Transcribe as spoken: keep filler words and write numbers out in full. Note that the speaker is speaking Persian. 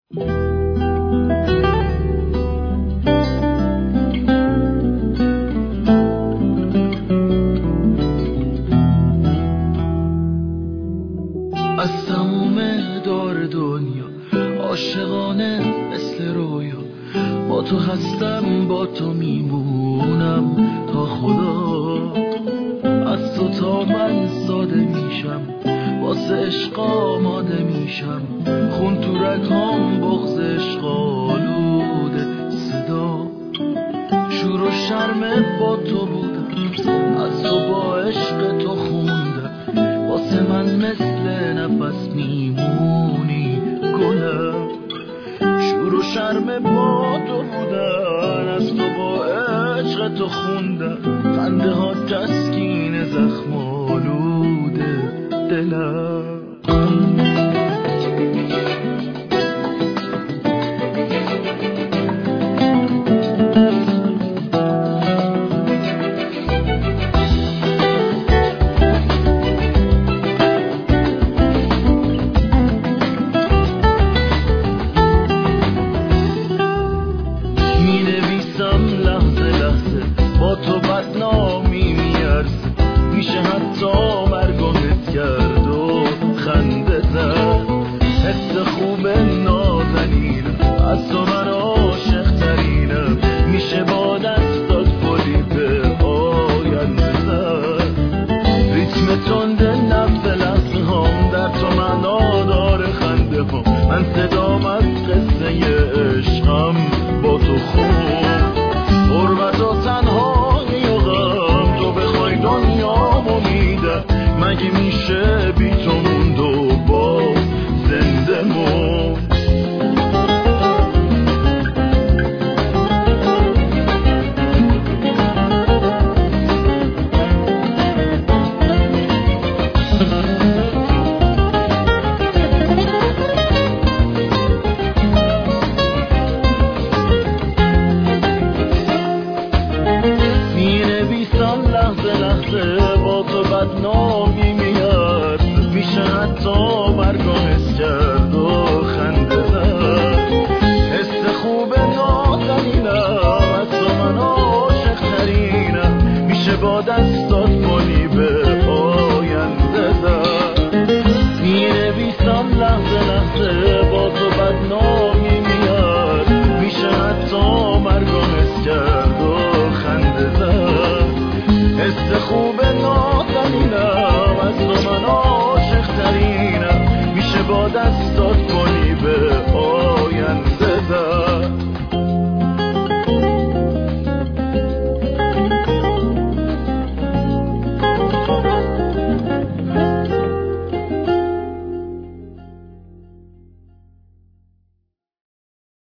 از تموم دار دنیا عاشقانه مثل رویا، با تو هستم با تو میمونم تا خدا. از تو تا من ساده میشم، واسه عشق آماده میشم، خون تو رگام بغض عشق آلوده صدا. شور و شرم با تو بودم، از تو با عشق تو خوندم، واسه من مثل نفس میمونی گلم. شور و شرم با تو بودن، از تو با عشق تو خوندم، خنده ها تسکین زخم آلوده دلم. با تو بدنامی میارزه، میشه حتی مرگمت کرد و خنده زد. حس خوب نازنینم، از تو من عاشق ترینم، میشه با دستات گلی به آینده زد. ریتم تند نفس لحظه هم در تو معنا داره، خنده هم من صدام از قصه عشقم با تو خوب. غربت و تنهایی و غم، تو بخوای دنیامو میدم، مگه میشه